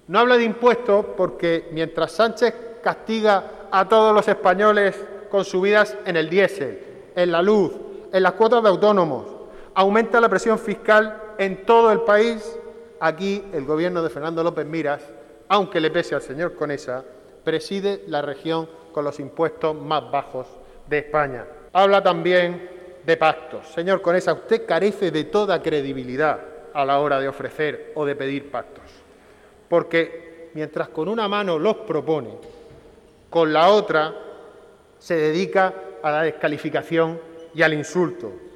No habla de impuestos porque mientras Sánchez castiga a todos los españoles con subidas en el diésel, en la luz, en las cuotas de autónomos, aumenta la presión fiscal en todo el país, aquí el gobierno de Fernando López Miras, aunque le pese al señor Conesa, preside la región con los impuestos más bajos de España. Habla también de pactos. Señor Conesa, usted carece de toda credibilidad a la hora de ofrecer o de pedir pactos, porque mientras con una mano los propone, con la otra se dedica a la descalificación y al insulto.